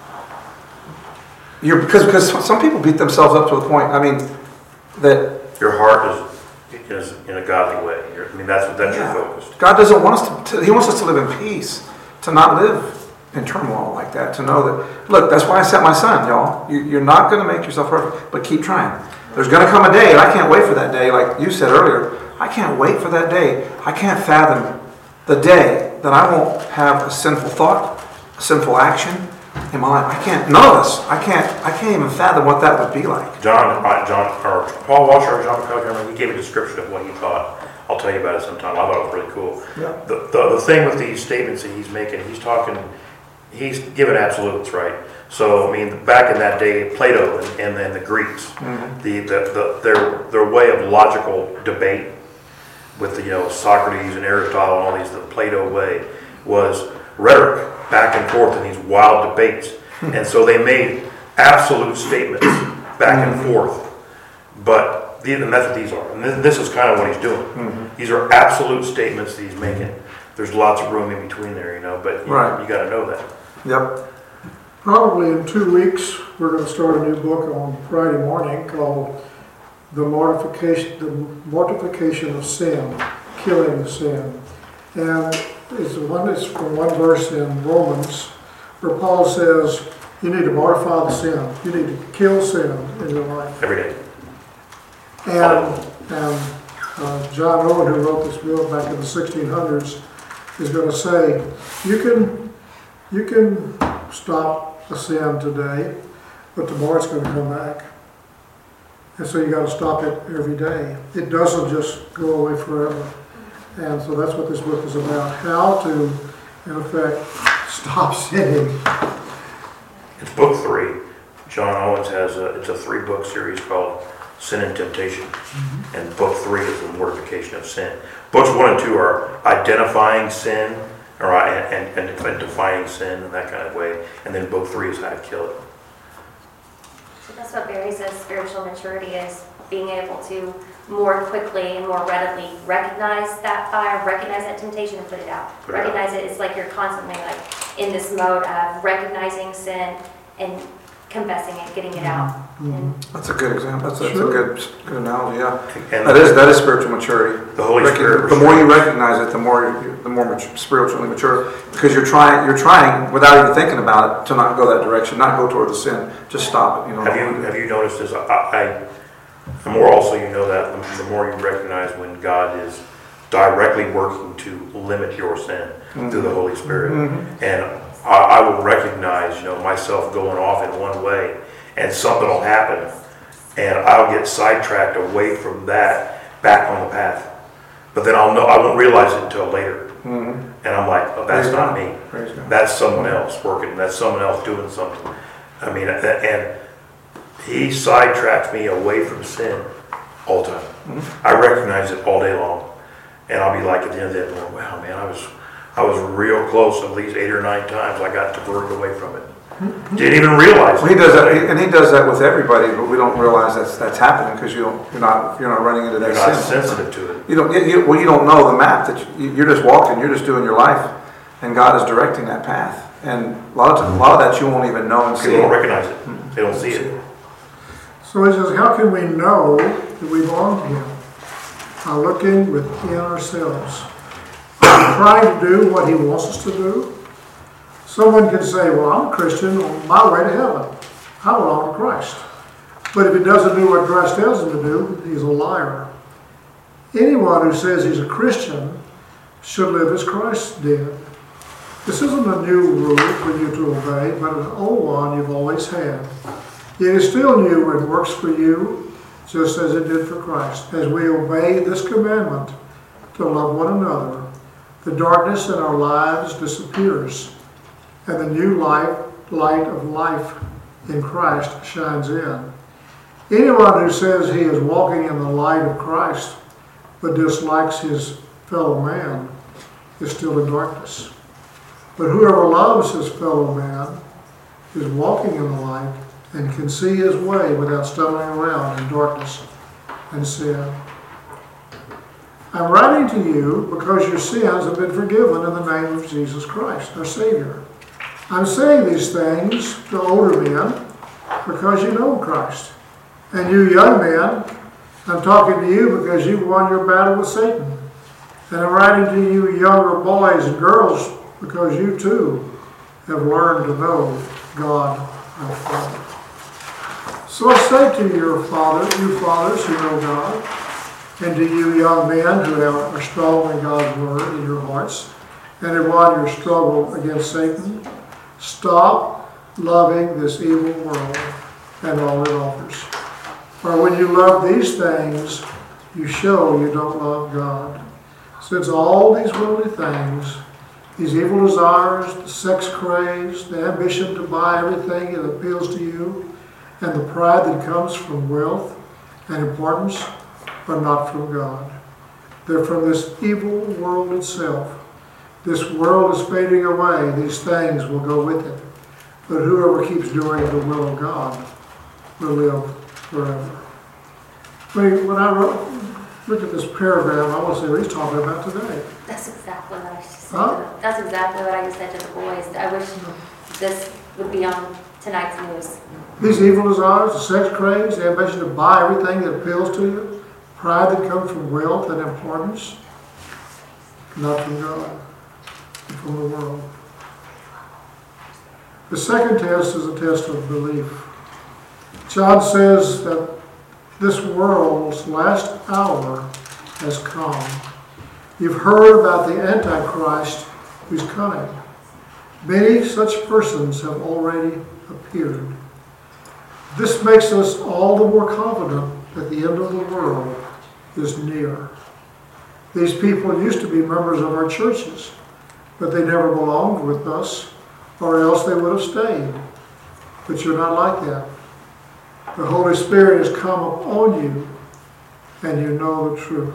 You're, because, because some people beat themselves up to the point, I mean, that
Your heart is, is in a godly way. You're, I mean, that's what that's
Yeah.
your focus.
God doesn't want us to, to, He wants us to live in peace, to not live in turmoil like that, to know that, look, that's why I sent my son, y'all. You, you're not going to make yourself perfect, but keep trying. There's going to come a day, and I can't wait for that day, like you said earlier. I can't wait for that day. I can't fathom the day that I won't have a sinful thought, a sinful action in my life. I can't, none of us, I can't, I can't even fathom what that would be like.
John, uh, John, or Paul Washer, or John McCullough, he gave a description of what he thought. I'll tell you about it sometime. I thought it was really cool.
Yeah.
The, the, the thing with these statements that he's making, he's talking, he's giving absolutes, right? So, I mean, back in that day, Plato and, and then the Greeks,
Mm-hmm.
the, the, the, their, their way of logical debate with the, you know, Socrates and Aristotle and all these, the Plato way, was rhetoric, back and forth in these wild debates. And so they made absolute statements back and forth. But, the, and that's what these are. And this, this is kind of what he's doing.
Mm-hmm.
These are absolute statements that he's making. There's lots of room in between there, you know, but you,
Right.
you got to know that.
Yep.
Probably in two weeks, we're going to start a new book on Friday morning called The Mortification, the Mortification of Sin, Killing Sin. And it's one, it's from one verse in Romans where Paul says, you need to mortify the sin. You need to kill sin in your life.
Every day.
And, and uh, John Owen, who wrote this book back in the sixteen hundreds, is going to say, you can, you can stop a sin today, but tomorrow it's going to come back. And so you got to stop it every day. It doesn't just go away forever. And so that's what this book is about, how to, in effect, stop sinning.
It's book three. John Owens has a, it's a three book series called Sin and Temptation. Mm-hmm. And book three is the mortification of sin. Books one and two are identifying sin, or and, and, and defining sin in that kind of way. And then book three is how to kill it.
So that's what Barry says spiritual maturity is, being able to more quickly and more readily recognize that fire, recognize that temptation, and put it out.
Put it
recognize
out.
it. It's like you're constantly like in this mode of recognizing sin and confessing it, getting it out.
Mm-hmm.
And
That's a good example. That's, that's
Sure.
a good, good analogy. Yeah,
And
that is that is spiritual maturity.
the Holy
Recognize-
Spirit.
The more you recognize it, the more you, the more mature, spiritually mature. Because you're trying, you're trying without even thinking about it to not go that direction, not go towards the sin. Just stop it. You know.
Have you have you noticed this? I, I the more also you know that, the more you recognize when God is directly working to limit your sin
Mm-hmm.
through the Holy Spirit.
Mhm.
And I, I will recognize, you know, myself going off in one way, and something will happen, and I'll get sidetracked away from that back on the path. But then I'll know I won't realize it until later,
Mhm.
and I'm like, oh, that's
Praise
not
God.
me.
Praise God.
That's someone else working. That's someone else doing something. I mean, and he sidetracks me away from sin all the time.
Mm-hmm.
I recognize it all day long, and I'll be like at the end of the day, going, wow, man, I was, I was real close. At least eight or nine times, I got diverted away from it. Didn't even realize.
Well, he does that, and he does that with everybody, but we don't realize that's that's happening because you don't, you're not you're not running into that
You're not
sin.
sensitive to it.
You don't. You, you- well, you don't know the map that you, you're just walking. You're just doing your life, and God is directing that path. And a lot of times, a lot of that you won't even know and see.
People don't recognize it. They don't see it.
So he says, how can we know that we belong to him? By looking within ourselves. Are we trying to do what he wants us to do? Someone can say, well, I'm a Christian on my way to heaven. I belong to Christ. But if he doesn't do what Christ tells him to do, he's a liar. Anyone who says he's a Christian should live as Christ did. This isn't a new rule for you to obey, but an old one you've always had. It is still new when it works for you, just as it did for Christ. As we obey this commandment to love one another, the darkness in our lives disappears, and the new light, light of life in Christ shines in. Anyone who says he is walking in the light of Christ, but dislikes his fellow man, is still in darkness. But whoever loves his fellow man is walking in the light, and can see his way without stumbling around in darkness and sin. I'm writing to you because your sins have been forgiven in the name of Jesus Christ, our Savior. I'm saying these things to older men because you know Christ. And you young men, I'm talking to you because you won your battle with Satan. And I'm writing to you younger boys and girls because you too have learned to know God our Father. So I say to your father, you fathers who know God, and to you young men who are strong in God's word in your hearts, and have won your struggle against Satan, stop loving this evil world and all it offers. For when you love these things, you show you don't love God. Since all these worldly things, these evil desires, the sex craze, the ambition to buy everything that appeals to you, and the pride that comes from wealth and importance, are not from God. They're from this evil world itself. This world is fading away. These things will go with it. But whoever keeps doing the will of God will live forever. When when I wrote, look at this paragraph, I want to see what he's talking about today.
That's exactly what I just said.
Huh?
To the, that's exactly what I just said to the boys. I wish this would be on tonight's news.
These evil desires, the sex craze, the ambition to buy everything that appeals to you, pride that comes from wealth and importance, not from God, but from the world. The second test is a test of belief. John says that this world's last hour has come. You've heard about the Antichrist who's coming. Many such persons have already appeared. This makes us all the more confident that the end of the world is near. These people used to be members of our churches, but they never belonged with us, or else they would have stayed. But you're not like that. The Holy Spirit has come upon you, and you know the truth.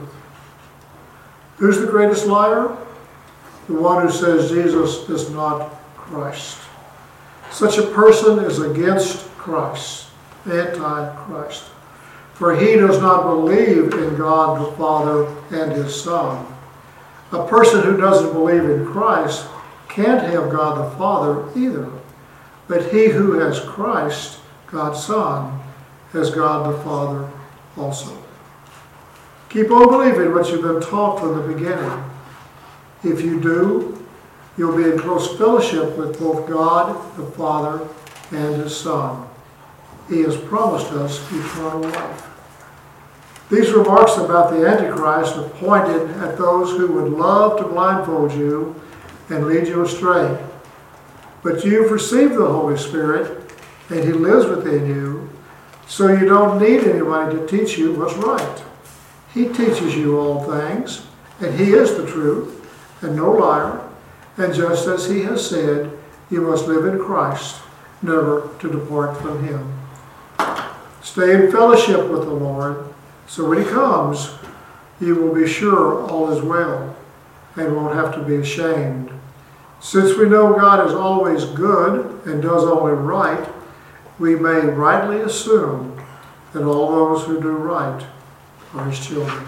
Who's the greatest liar? The one who says Jesus is not Christ. Such a person is against Christ, anti-Christ. For he does not believe in God the Father and his Son. A person who doesn't believe in Christ can't have God the Father either. But he who has Christ, God's Son, has God the Father also. Keep on believing what you've been taught from the beginning. If you do, you'll be in close fellowship with both God the Father and his Son. He has promised us eternal life. These remarks about the Antichrist are pointed at those who would love to blindfold you and lead you astray. But you've received the Holy Spirit, and he lives within you, so you don't need anybody to teach you what's right. He teaches you all things, and he is the truth, and no liar. And just as he has said, you must live in Christ, never to depart from him. Stay in fellowship with the Lord, so when he comes, you will be sure all is well, and won't have to be ashamed. Since we know God is always good and does only right, we may rightly assume that all those who do right are his children.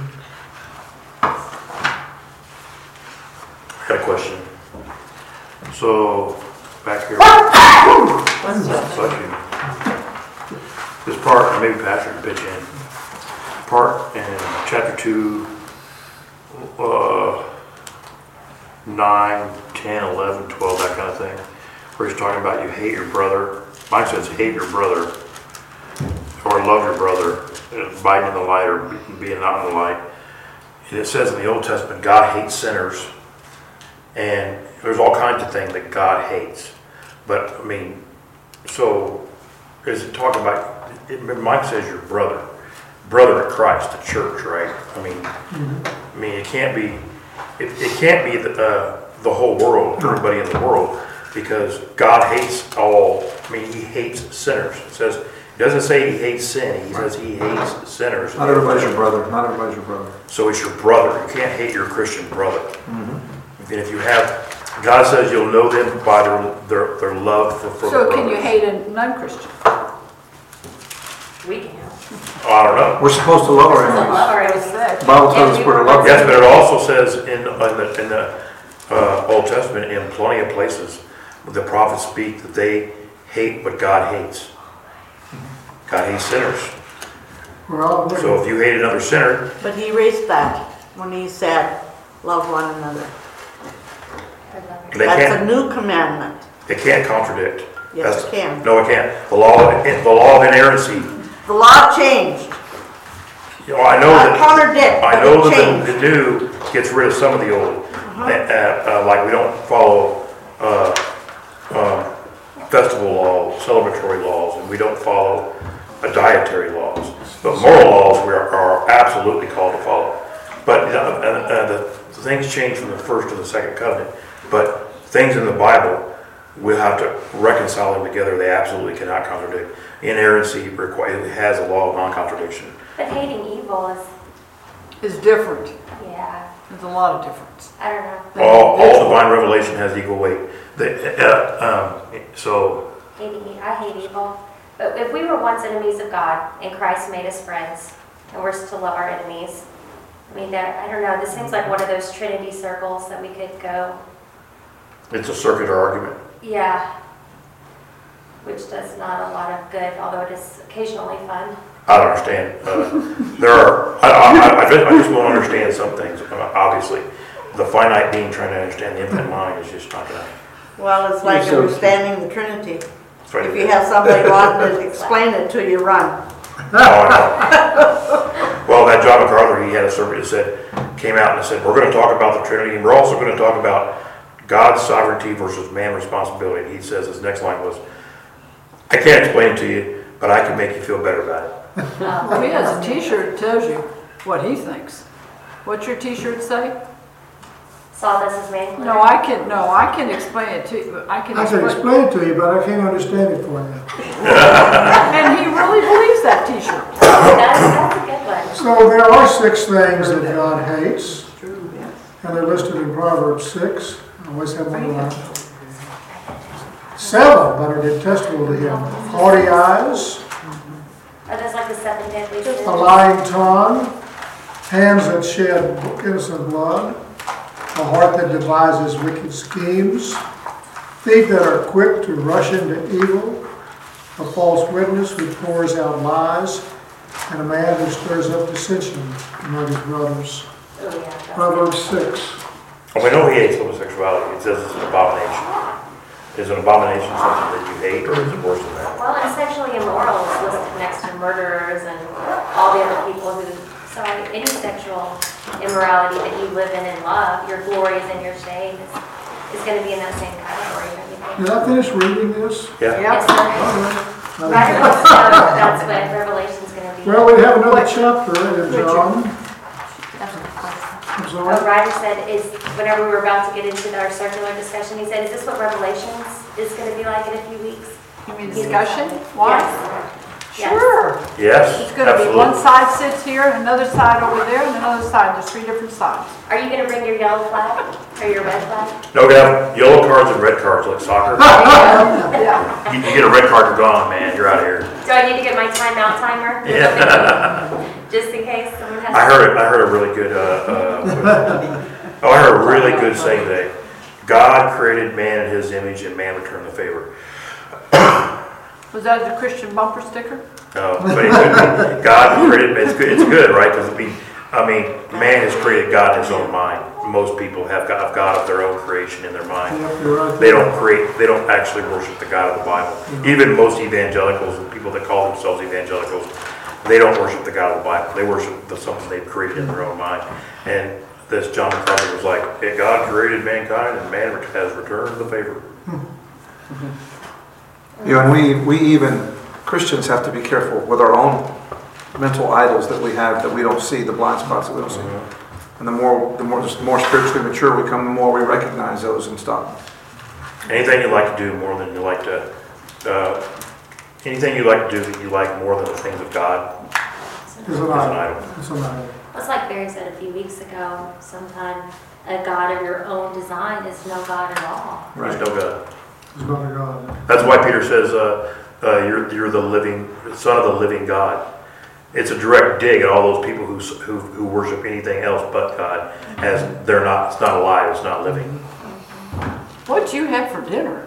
I got a question. So, back here. Bless you. This part, and maybe Pastor can pitch in. Part in chapter two, uh, nine, ten, eleven, twelve, that kind of thing, where he's talking about you hate your brother. Mine says hate your brother, or love your brother, abiding in the light or being not in the light. And it says in the Old Testament, God hates sinners. And there's all kinds of things that God hates. But, I mean, so, is it talking about, it, Mike says your brother. Brother of Christ, the church, right? I mean, mm-hmm. I mean, it can't be, it, it can't be the, uh, the whole world, everybody in the world, because God hates all, I mean, he hates sinners. It says, it doesn't say he hates sin, he says he hates sinners.
Not everybody's your brother, not everybody's your brother.
So it's your brother. You can't hate your Christian brother.
Mm-hmm.
And if you have, God says you'll know them by their their, their love for, for
So
the
can you
brothers.
hate a non-Christian?
We can.
Oh, I don't know.
We're supposed to love our
This is a
enemies.
love our
It's
enemies.
said.
The Bible tells us
And we
we're to
were
love
Yes,
them.
but it also says in, in the, in the uh, Old Testament, in plenty of places, the prophets speak that they hate what God hates. God hates sinners.
We're all
So if you hate another sinner,
But he raised that when he said, love one another.
I love it.
they
That's a
can't,
new commandment.
it can't contradict.
Yes,
That's-
it can.
No, it can't. The law, the law of inerrancy.
The law changed.
You know, I know
Not
that,
contradict,
I
but
know
it
that
changed.
the, the new gets rid of some of the old. Uh, uh, like we don't follow, uh, um, festival laws, celebratory laws, and we don't follow uh, dietary laws. But moral laws we are, are absolutely called to follow. But, uh, uh, uh, the things change from the first to the second covenant. But things in the Bible, we'll have to reconcile them together. They absolutely cannot contradict. Inerrancy requires, it has a law of non-contradiction.
But hating evil is,
It's different.
yeah,
There's a lot of difference.
I don't know.
All, all divine revelation has equal weight. The, uh, um, so,
Hating, e- I hate evil. But if we were once enemies of God and Christ made us friends and we're to love our enemies, I mean, that, I don't know, this seems like one of those Trinity circles that we could go,
it's a circular argument.
yeah, which does not a lot of good, although it is occasionally fun.
I don't understand. Uh, there are, I, I, I just, I just won't understand some things, uh, obviously. The finite being trying to understand the infinite mind is just not gonna.
Well, it's like
So-
understanding the Trinity.
it's right
If you
there.
have somebody wanting to explain it to you, run.
Oh, I know. Well, that John MacArthur, he had a survey that said, came out and said, we're gonna talk about the Trinity, and we're also gonna talk about God's sovereignty versus man's responsibility. And he says, his next line was, I can't explain it to you, but I can make you feel better about it.
Well, he has a t-shirt that tells you what he thinks. What's your t-shirt say?
Saw this as man.
No, I can, no, I can explain it to you, but I can
I can
explain.
explain it to you, but I can't understand it for you.
And he really believes that t-shirt.
That's, that's a good one.
So there are six things that God hates, and they're listed in Proverbs six. I always have one around. Seven that are detestable to him: haughty eyes,
Are those like the seven deadly sins?
a lying tongue, hands that shed innocent blood, a heart that devises wicked schemes, feet that are quick to rush into evil, a false witness who pours out lies, and a man who stirs up dissension among his brothers.
Oh, yeah. that's-
Proverbs six.
Oh, we know he hates homosexuality. It says it's an abomination. Is an abomination something that you hate, or is it worse than that?
Well, and sexually immoral is listed next to murderers and all the other people who, so any sexual immorality that you live in and love, your glories and your shame is, is going to be in that same category, don't you think?
Did I finish reading this?
Yeah.
Yes, sir.
All right.
Right, so that's what Revelation's going to be.
Well, we have another chapter in John. I'm
Oh,
sorry.
Ryder said, is, whenever we were about to get into our circular discussion, he said, is this what Revelations is going to be like in a few weeks?
You mean discussion? Why?
Yes. Yes.
Sure.
Yes,
It's gonna be one
absolutely.
side sits here, and another side over there, and another side, there's three different sides.
Are you going to bring your yellow flag or your red flag?
No doubt, yellow cards and red cards like soccer.
Yeah.
You, you get a red card, you're gone, man. You're out of here.
Do I need to get my timeout timer?
Yeah.
Just in case someone has.
I heard it. I heard a really good. Uh, uh, oh, I heard a really good saying today. God created man in His image, and man returned the favor.
Was that the Christian bumper sticker?
No, but it could be. God created. It's good. It's good, right? Because we. I mean, man has created God in his own mind. Most people have God, God of their own creation in their mind.
Yep, you're right.
They don't create. They don't actually worship the God of the Bible. Even most evangelicals and people that call themselves evangelicals, they don't worship the God of the Bible. They worship the, something they've created in their own mind. And this John MacArthur was like, hey, God created mankind, and man has returned the favor.
You know, and we, we even, Christians have to be careful with our own mental idols that we have that we don't see, the blind spots that we don't see. And the more, the more, the more spiritually mature we become, the more we recognize those and stop.
Anything you like to do more than you like to, uh, anything you like to do that you like more than the things of God
It's
is
an
an
idol.
idol.
It's an idol.
It's like Barry said a few weeks ago, sometime a God of your own design is no God at all.
There's no God.
It's not a God.
That's why Peter says, uh, uh, you're, you're the living, son of the living God. It's a direct dig at all those people who, s- who, who worship anything else but God, as they're not, it's not alive, it's not living.
What'd you have for dinner?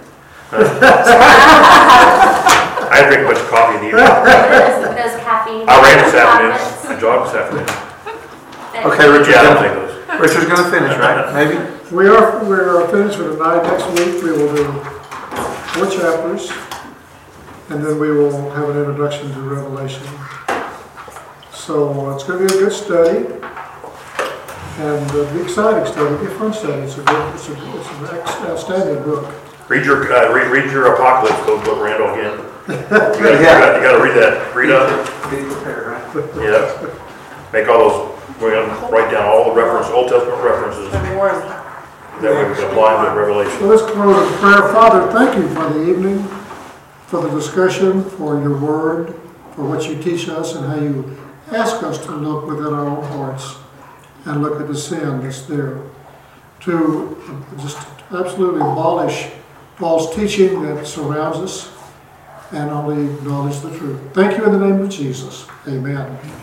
I drink a bunch of coffee in the evening.
Those, those caffeine.
I ran this afternoon,
chocolates
I jogged this afternoon.
that-
Okay, Richard.
Yeah, I don't take those.
Richard's gonna finish, right? Maybe?
We are, we are finished for tonight. Next week, we will do four chapters, and then we will have an introduction to Revelation. So uh, it's going to be a good study, and uh, be exciting study, be a fun study. It's a good, it's, a, it's an ex- outstanding book.
Read your, uh, read, read your Apocalypse Code book, Randall, again. You gotta, you gotta, you gotta read that, read up,
Be prepared, right?
yeah. Make all those, we're gonna write down all the reference, Old Testament references, that way we can apply them to Revelation.
So let's close with prayer. Father, thank you for the evening, for the discussion, for your word, for what you teach us and how you ask us to look within our own hearts and look at the sin that's there. To just absolutely abolish false teaching that surrounds us and only acknowledge the truth. Thank you in the name of Jesus. Amen.